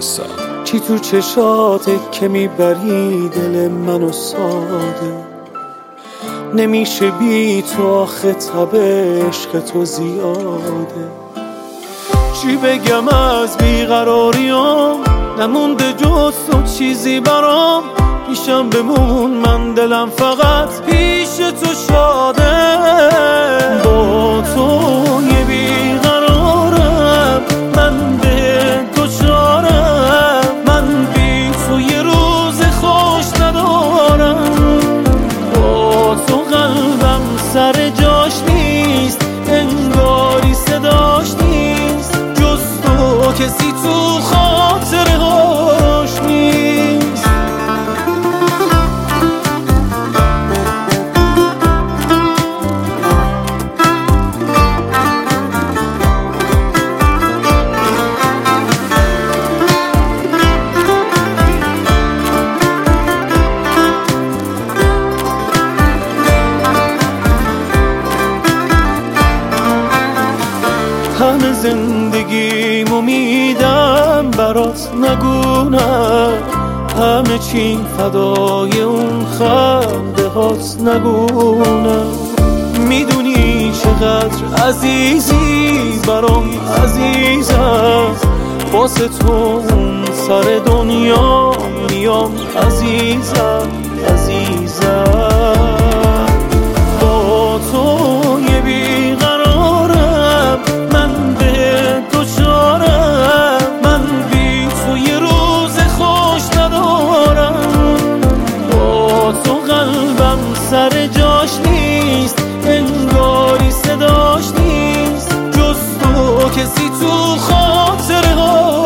پارسا. چی تو چشاته که میبری دل منو ساده، نمیشه بی تو آخه تب عشق تو زیاده. چی بگم از بیقراریام، نمونده جز تو چیزی برام. پیشم بمون من دلم فقط پیش تو شاده. با تو یه بیقرارم، من به دچارم. من بی تو یه روز خوش ندارم. با تو قلبم سر جاش نیست، انگاری صداش نیست. جز تو کسی تو خاطرهاش نیست. همه زندگیمو میدم برات، نگونم همه چی فدای اون خنده هات، نگونم. میدونی چقدر عزیزی برام عزیزم، واسه تو اون سر دنیا میام عزیزم عزیزم. با تو یه بیقرارم، من به دچارم. من بی تو یه روز خوش ندارم. با تو قلبم سر جاش نیست، انگاری صداش نیست. جز تو کسی تو خاطرهاش